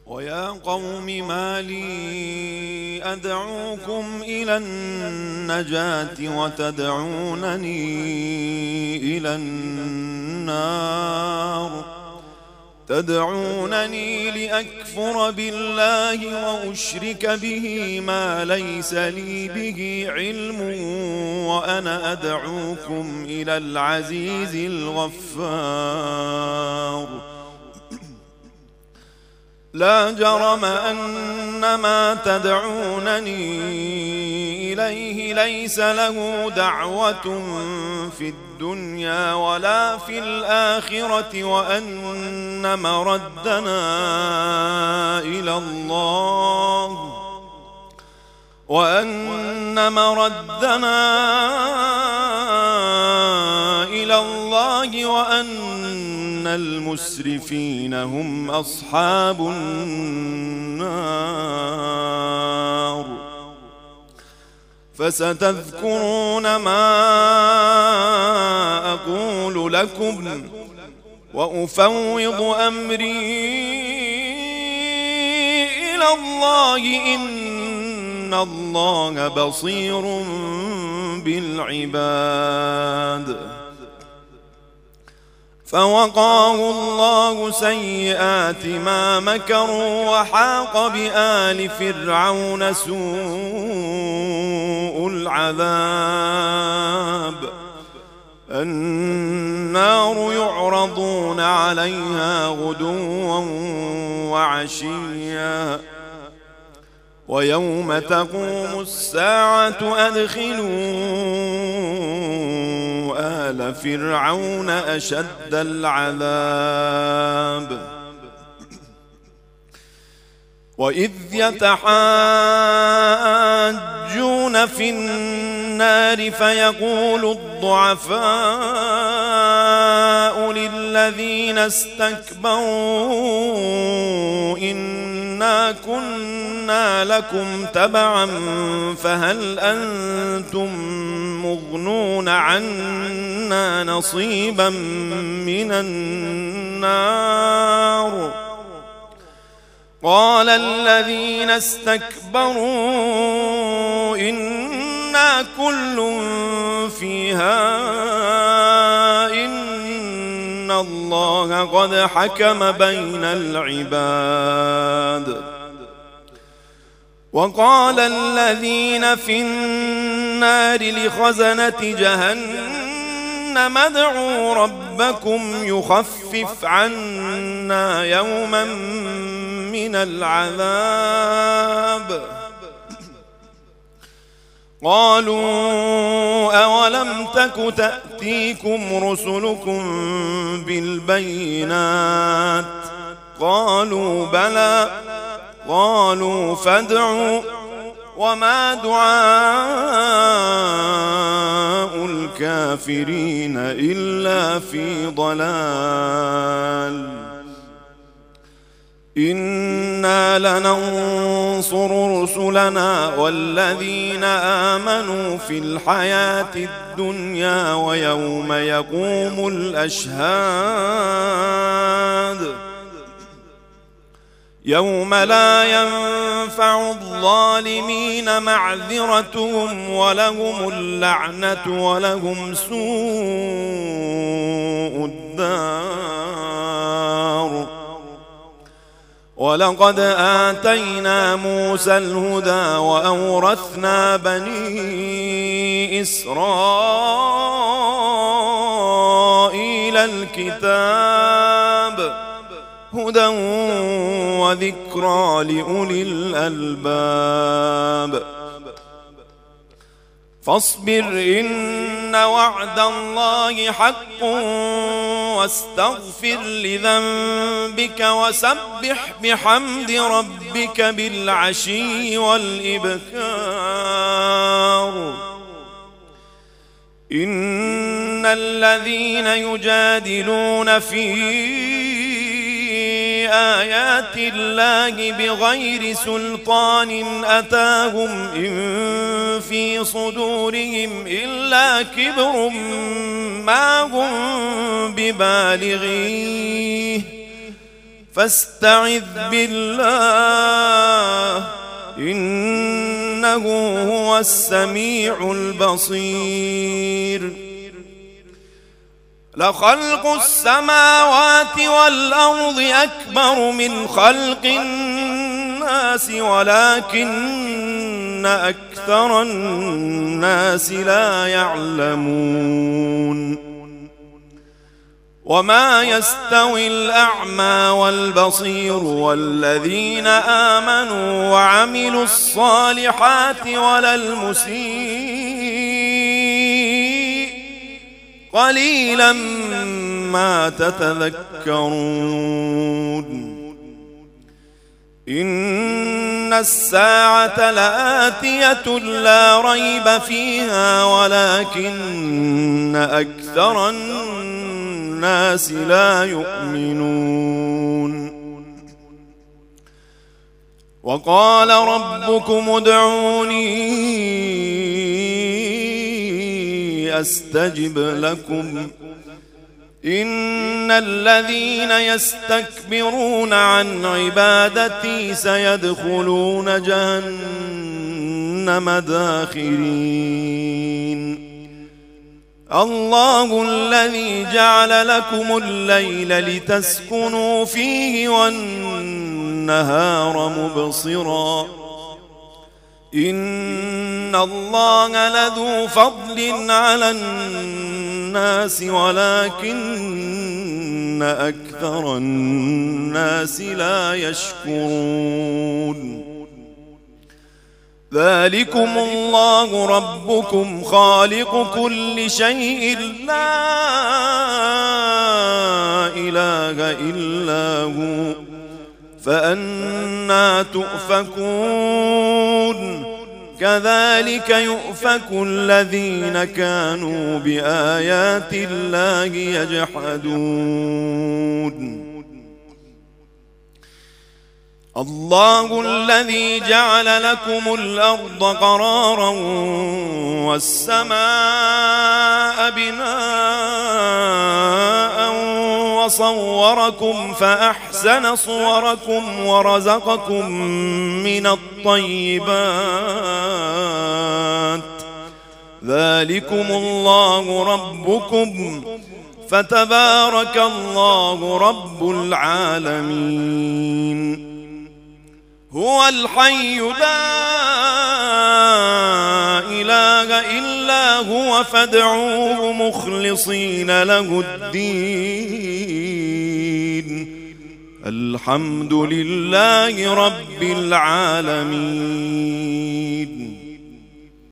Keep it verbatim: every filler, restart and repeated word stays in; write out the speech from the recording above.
ويا قوم ما لي أدعوكم إلى النجاة وتدعونني إلى النار تدعونني لأكفر بالله وأشرك به ما ليس لي به علم وأنا أدعوكم إلى العزيز الغفار. لا جرم أن ما تدعونني إليه ليس له دعوة في الدنيا ولا في الآخرة وأن مردنا إلى الله وأن مردنا إلى الله وأن المسرفين هم أصحاب النار. فستذكرون ما أقول لكم وأفوض أمري إلى الله إن الله بصير بالعباد. فوقاه الله سيئات ما مكروا وحاق بآل فرعون سوء العذاب. النار يعرضون عليها غدوا وعشيا ويوم تقوم الساعة أدخلوا آل فرعون أشد العذاب. وإذ يتحاجون في النار فيقول الضعفاء للذين استكبروا إنا كنا لكم تبعا فهل أنتم مغنون عنا نصيبا من النار. قال الذين استكبروا إنا كل فيها إن الله قد حكم بين العباد. وقال الذين في النار لخزنة جهنم ادعوا ربكم يخفف عنا يوما من العذاب. قالوا أولم تك تأتيكم رسلكم بالبينات قالوا بلى قالوا فادعوا وما دعاء الكافرين إلا في ضلال. إنا لننصر رسلنا والذين آمنوا في الحياة الدنيا ويوم يقوم الأشهاد. يوم لا ينفع الظالمين معذرتهم ولهم اللعنة ولهم سوء الدار. ولقد آتينا موسى الهدى وأورثنا بني إسرائيل الكتاب هدى وذكرى لأولي الألباب. فاصبر إن وعد الله حق واستغفر لذنبك وسبح بحمد ربك بالعشي والإبكار. إن الذين يجادلون في آيات الله بغير سلطان أتاهم إن في صدورهم إلا كبر ما هم ببالغيه فاستعذ بالله إنه هو السميع البصير لخلق السماوات والأرض أكبر من خلق الناس ولكن أكثر الناس لا يعلمون وما يستوي الأعمى والبصير والذين آمنوا وعملوا الصالحات ولا المسيء قليلا ما تتذكرون إن الساعة لآتية لا ريب فيها ولكن أكثر الناس لا يؤمنون وقال ربكم ادعوني أستجب لكم إن الذين يستكبرون عن عبادتي سيدخلون جهنم داخرين الله الذي جعل لكم الليل لتسكنوا فيه والنهار مبصرا إن الله لذو فضل على الناس ولكن أكثر الناس لا يشكرون ذلكم الله ربكم خالق كل شيء لا إله إلا هو فأنى تؤفكون كذلك يؤفك الذين كانوا بآيات الله يجحدون الله الذي جعل لكم الأرض قرارا والسماء بناء وصوركم فأحسن صوركم ورزقكم من الطيبات ذلكم الله ربكم فتبارك الله رب العالمين هو الحي لا إله إلا هو فادعوه مخلصين له الدين الحمد لله رب العالمين